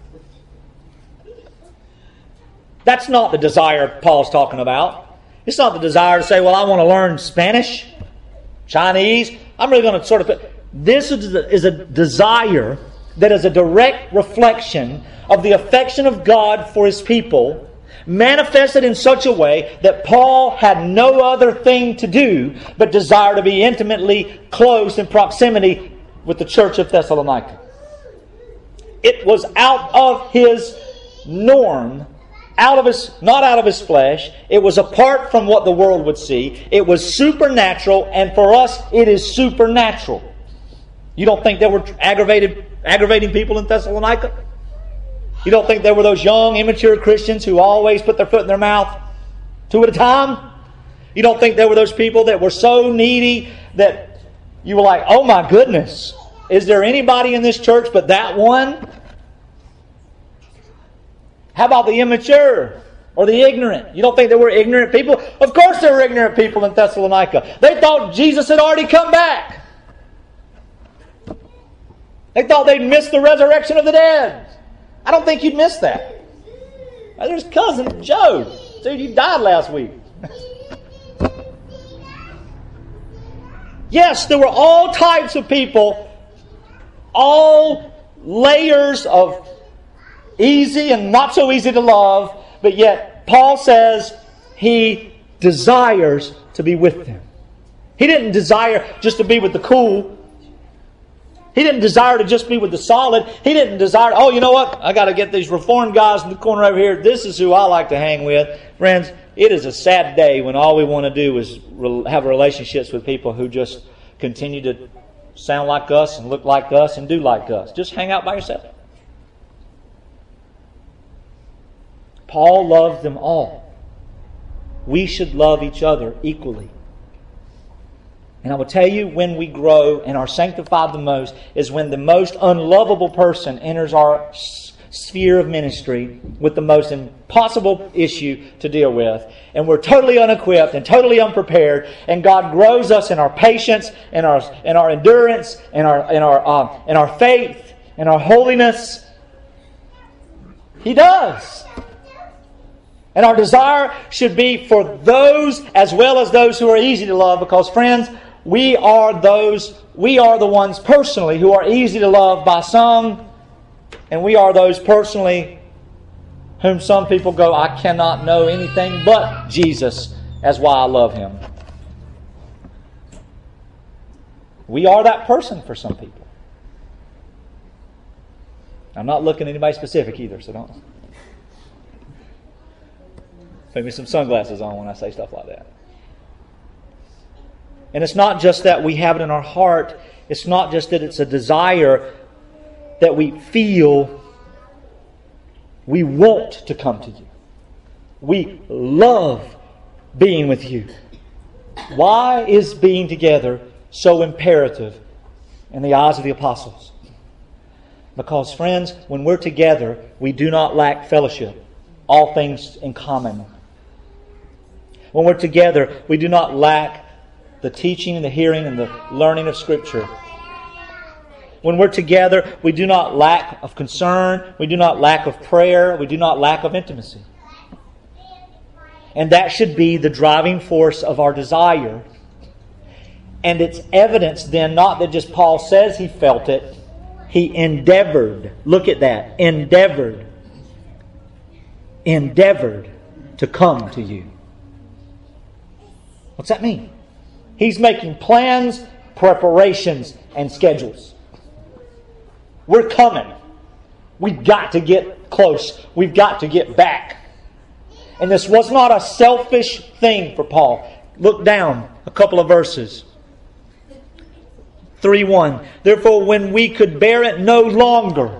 A: That's not the desire Paul's talking about. It's not the desire to say, well, I want to learn Spanish, Chinese. I'm really going to sort of... This is a desire that is a direct reflection of the affection of God for His people manifested in such a way that Paul had no other thing to do but desire to be intimately close in proximity with the church of Thessalonica. It was out of his norm, not out of his flesh. It was apart from what the world would see. It was supernatural, and for us, it is supernatural. You don't think there were aggravating people in Thessalonica? You don't think there were those young, immature Christians who always put their foot in their mouth 2 at a time? You don't think there were those people that were so needy that you were like, oh my goodness, is there anybody in this church but that one? How about the immature or the ignorant? You don't think there were ignorant people? Of course there were ignorant people in Thessalonica. They thought Jesus had already come back. They thought they'd missed the resurrection of the dead. I don't think you'd miss that. There's cousin Joe. Dude, you died last week. Yes, there were all types of people, all layers of easy and not so easy to love, but yet Paul says he desires to be with them. He didn't desire just to be with the cool. He didn't desire to just be with the solid. He didn't desire, oh, you know what? I got to get these reformed guys in the corner over here. This is who I like to hang with. Friends, it is a sad day when all we want to do is have relationships with people who just continue to sound like us and look like us and do like us. Just hang out by yourself. Paul loved them all. We should love each other equally. And I will tell you, when we grow and are sanctified the most is when the most unlovable person enters our sphere of ministry with the most impossible issue to deal with. And we're totally unequipped and totally unprepared. And God grows us in our patience, in our endurance, in our faith, in our holiness. He does. And our desire should be for those as well as those who are easy to love, because, friends, we are the ones personally who are easy to love by some, and we are those personally whom some people go, I cannot know anything but Jesus as why I love Him. We are that person for some people. I'm not looking at anybody specific either, so don't put me some sunglasses on when I say stuff like that. And it's not just that we have it in our heart. It's not just that it's a desire that we feel. We want to come to you. We love being with you. Why is being together so imperative in the eyes of the apostles? Because, friends, when we're together, we do not lack fellowship. All things in common. When we're together, we do not lack the teaching and the hearing and the learning of Scripture. When we're together, we do not lack of concern. We do not lack of prayer. We do not lack of intimacy. And that should be the driving force of our desire. And it's evidence then, not that just Paul says he felt it. He endeavored. Look at that. Endeavored. Endeavored to come to you. What's that mean? He's making plans, preparations, and schedules. We're coming. We've got to get close. We've got to get back. And this was not a selfish thing for Paul. Look down a couple of verses. 3:1. Therefore, when we could bear it no longer,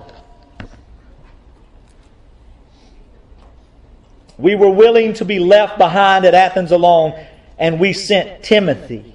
A: we were willing to be left behind at Athens alone, and we sent Timothy.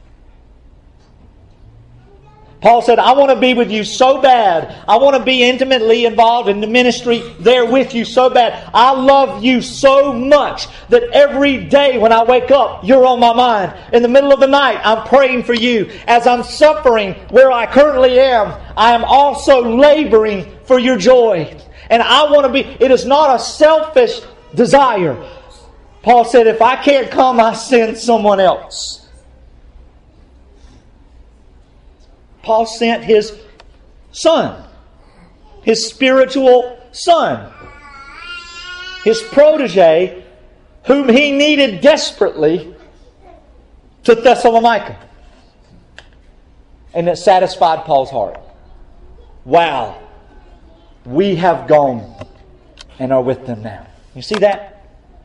A: Paul said, I want to be with you so bad. I want to be intimately involved in the ministry there with you so bad. I love you so much that every day when I wake up, you're on my mind. In the middle of the night, I'm praying for you. As I'm suffering where I currently am, I am also laboring for your joy. And I want to be, it is not a selfish desire. Paul said, if I can't come, I send someone else. Paul sent his son, his spiritual son, his protege, whom he needed desperately, to Thessalonica. And it satisfied Paul's heart. Wow, we have gone and are with them now. You see that?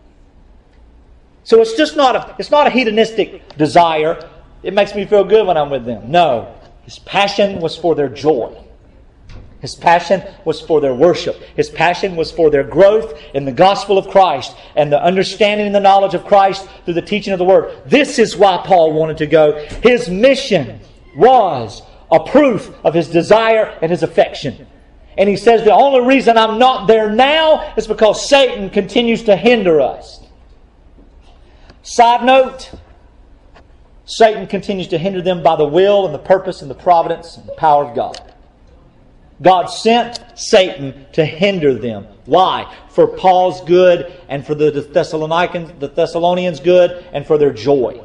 A: So it's just not a hedonistic desire. It makes me feel good when I'm with them. No, his passion was for their joy. His passion was for their worship. His passion was for their growth in the gospel of Christ and the understanding and the knowledge of Christ through the teaching of the Word. This is why Paul wanted to go. His mission was a proof of his desire and his affection. And he says the only reason I'm not there now is because Satan continues to hinder us. Side note, Satan continues to hinder them by the will and the purpose and the providence and the power of God. God sent Satan to hinder them. Why? For Paul's good and for the Thessalonians' good and for their joy.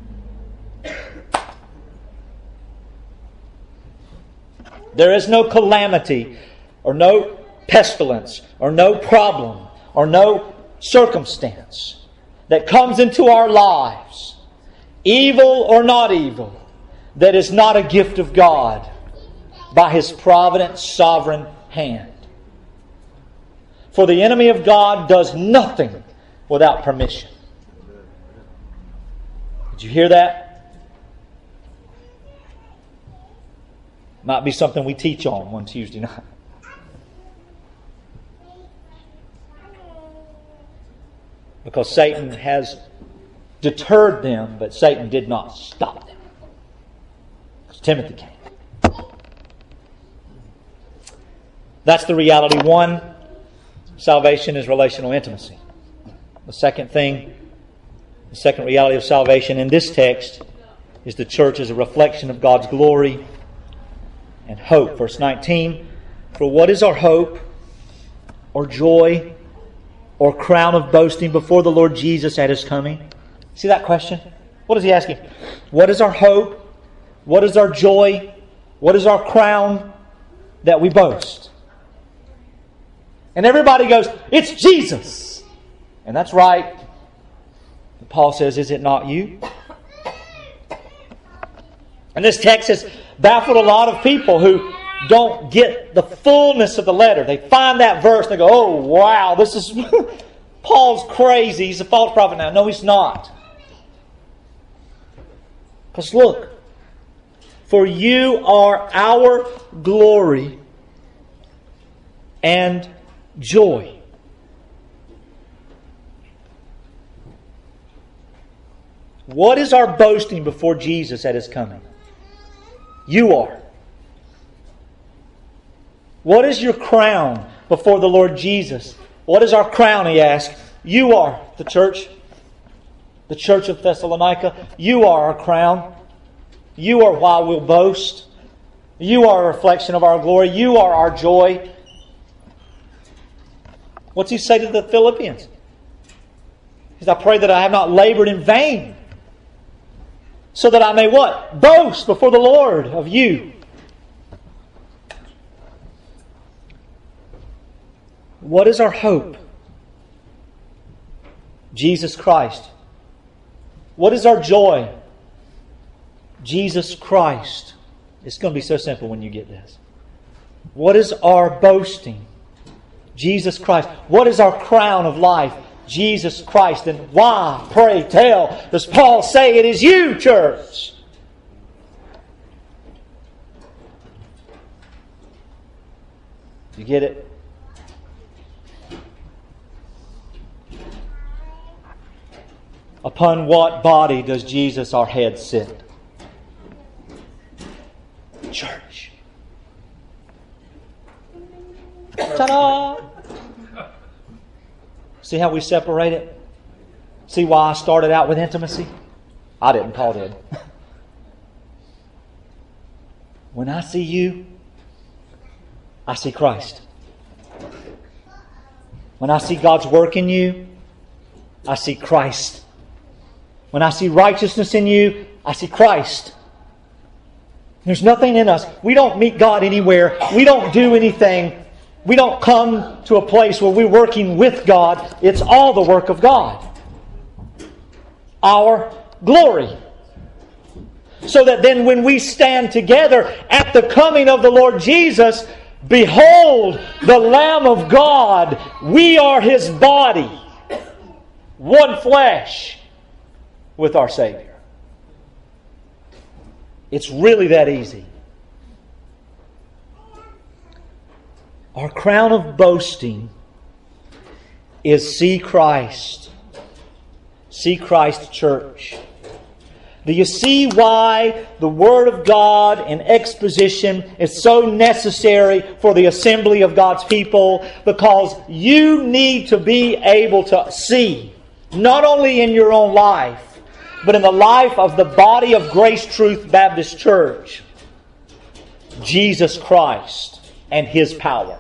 A: There is no calamity or no pestilence or no problem or no circumstance that comes into our lives, evil or not evil, that is not a gift of God by His provident, sovereign hand. For the enemy of God does nothing without permission. Did you hear that? Might be something we teach on one Tuesday night. Because Satan has deterred them, but Satan did not stop them. Because Timothy came. That's the reality. One, salvation is relational intimacy. The second thing, the second reality of salvation in this text is the church as a reflection of God's glory and hope. Verse 19, for what is our hope or joy or crown of boasting before the Lord Jesus at His coming? See that question? What is he asking? What is our hope? What is our joy? What is our crown that we boast? And everybody goes, it's Jesus. And that's right. But Paul says, is it not you? And this text has baffled a lot of people who don't get the fullness of the letter. They find that verse and they go, oh, wow, this is... Paul's crazy. He's a false prophet now. No, he's not. Because look, for you are our glory and joy. What is our boasting before Jesus at His coming? You are. What is your crown before the Lord Jesus? What is our crown, he asks? You are the church of Thessalonica. You are our crown. You are why we'll boast. You are a reflection of our glory. You are our joy. What's he say to the Philippians? He says, I pray that I have not labored in vain, so that I may what? Boast before the Lord of you. What is our hope? Jesus Christ. What is our joy? Jesus Christ. It's going to be so simple when you get this. What is our boasting? Jesus Christ. What is our crown of life? Jesus Christ. And why, pray tell, does Paul say it is you, church? You get it? Upon what body does Jesus, our head, sit? Church. Ta-da! See how we separate it? See why I started out with intimacy? I didn't, Paul did. When I see you, I see Christ. When I see God's work in you, I see Christ. When I see righteousness in you, I see Christ. There's nothing in us. We don't meet God anywhere. We don't do anything. We don't come to a place where we're working with God. It's all the work of God. Our glory. So that then when we stand together at the coming of the Lord Jesus, behold the Lamb of God. We are His body. One flesh with our Savior. It's really that easy. Our crown of boasting is see Christ. See Christ Church. Do you see why the Word of God and exposition is so necessary for the assembly of God's people? Because you need to be able to see, not only in your own life, but in the life of the body of Grace Truth Baptist Church, Jesus Christ and His power.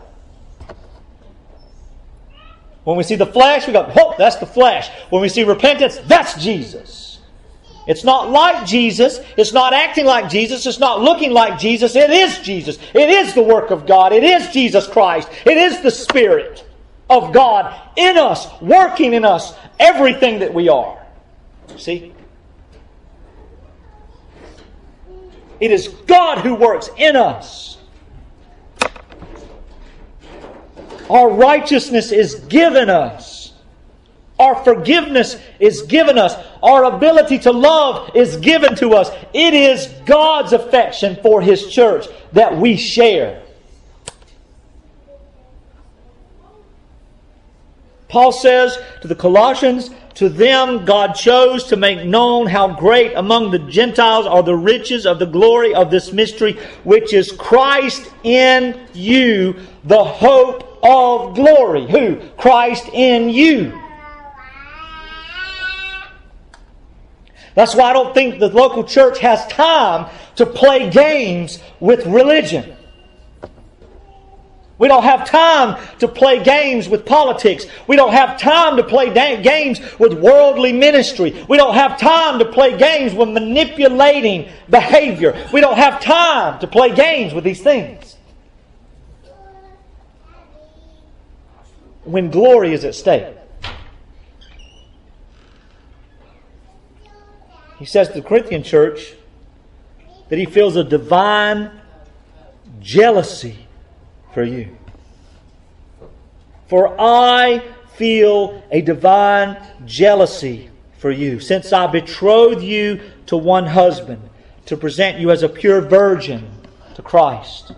A: When we see the flesh, we go, oh, that's the flesh. When we see repentance, that's Jesus. It's not like Jesus. It's not acting like Jesus. It's not looking like Jesus. It is Jesus. It is the work of God. It is Jesus Christ. It is the Spirit of God in us, working in us, everything that we are. See? It is God who works in us. Our righteousness is given us. Our forgiveness is given us. Our ability to love is given to us. It is God's affection for His church that we share. Paul says to the Colossians, to them God chose to make known how great among the Gentiles are the riches of the glory of this mystery, which is Christ in you, the hope of glory. Who? Christ in you. That's why I don't think the local church has time to play games with religion. We don't have time to play games with politics. We don't have time to play games with worldly ministry. We don't have time to play games with manipulating behavior. We don't have time to play games with these things. When glory is at stake. He says to the Corinthian church that he feels a divine jealousy for you. For I feel a divine jealousy for you, since I betrothed you to one husband, to present you as a pure virgin to Christ.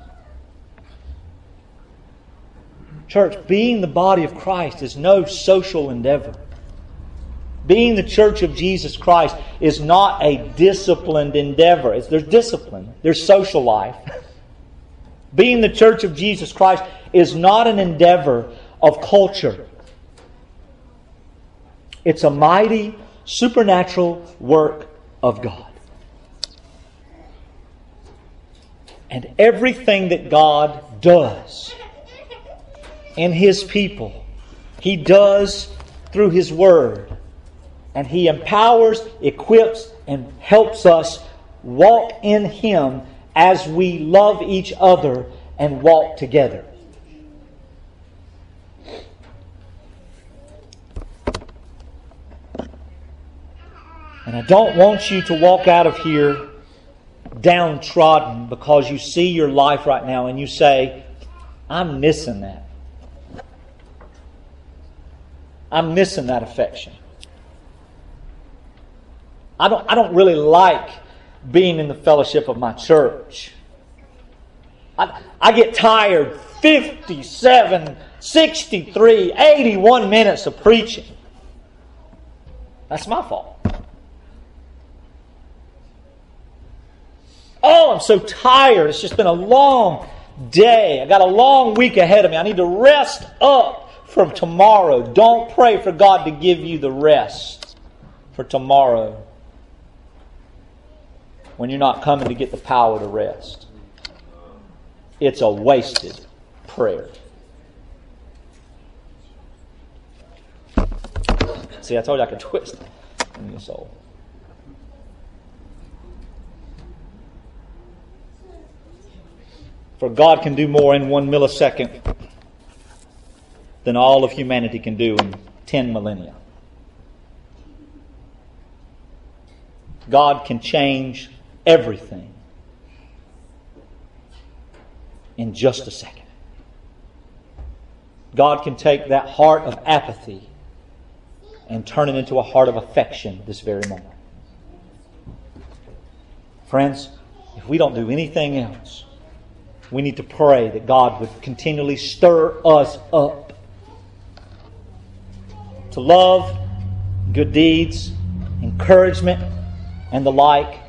A: Church, being the body of Christ is no social endeavor. Being the church of Jesus Christ is not a disciplined endeavor. There's discipline. There's social life. Being the church of Jesus Christ is not an endeavor of culture. It's a mighty, supernatural work of God. And everything that God does in His people, He does through His Word. And He empowers, equips, and helps us walk in Him as we love each other and walk together. And I don't want you to walk out of here downtrodden because you see your life right now and you say, I'm missing that. I'm missing that affection. I don't really like being in the fellowship of my church. I get tired 57, 63, 81 minutes of preaching. That's my fault. Oh, I'm so tired. It's just been a long day. I got a long week ahead of me. I need to rest up from tomorrow. Don't pray for God to give you the rest for tomorrow when you're not coming to get the power to rest. It's a wasted prayer. See, I told you I could twist in your soul. For God can do more in 1 millisecond than all of humanity can do in 10 millennia. God can change everything in just a second. God can take that heart of apathy and turn it into a heart of affection this very moment. Friends, if we don't do anything else, we need to pray that God would continually stir us up to love, good deeds, encouragement, and the like.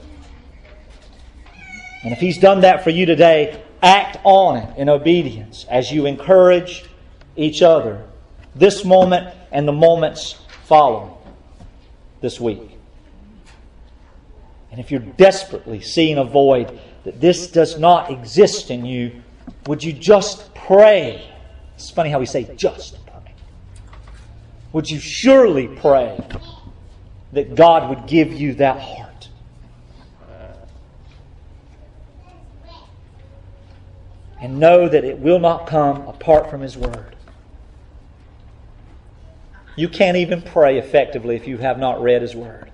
A: And if He's done that for you today, act on it in obedience as you encourage each other this moment and the moments following this week. And if you're desperately seeing a void that this does not exist in you, would you just pray? It's funny how we say just pray. Would you surely pray that God would give you that heart? And know that it will not come apart from His Word. You can't even pray effectively if you have not read His Word.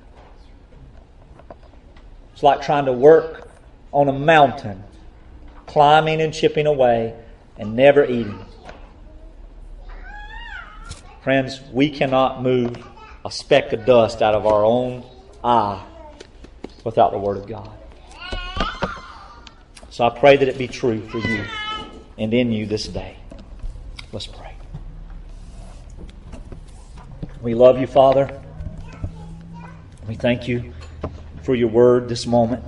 A: It's like trying to work on a mountain, climbing and chipping away and never eating. Friends, we cannot move a speck of dust out of our own eye without the Word of God. So I pray that it be true for you and in you this day. Let's pray. We love you, Father. We thank you for your Word this moment.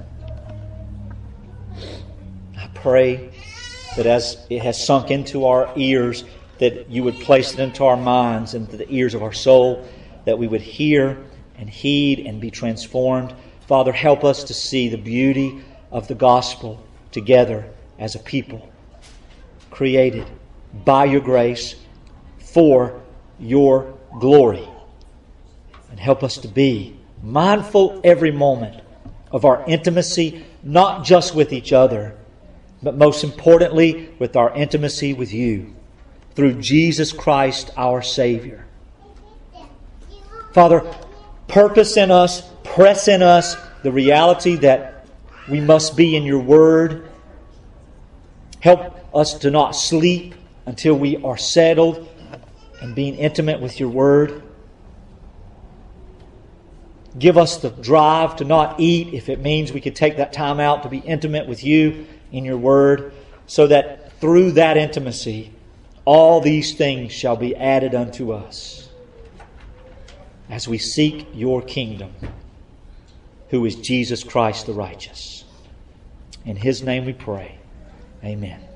A: I pray that as it has sunk into our ears, that you would place it into our minds and into the ears of our soul, that we would hear and heed and be transformed. Father, help us to see the beauty of the gospel together as a people, created by your grace for your glory. And help us to be mindful every moment of our intimacy, not just with each other, but most importantly with our intimacy with you through Jesus Christ our Savior. Father, purpose in us, press in us the reality that we must be in your Word. Help us to not sleep until we are settled and being intimate with your Word. Give us the drive to not eat if it means we could take that time out to be intimate with you in your Word, so that through that intimacy, all these things shall be added unto us as we seek your kingdom, who is Jesus Christ the righteous. In His name we pray. Amen.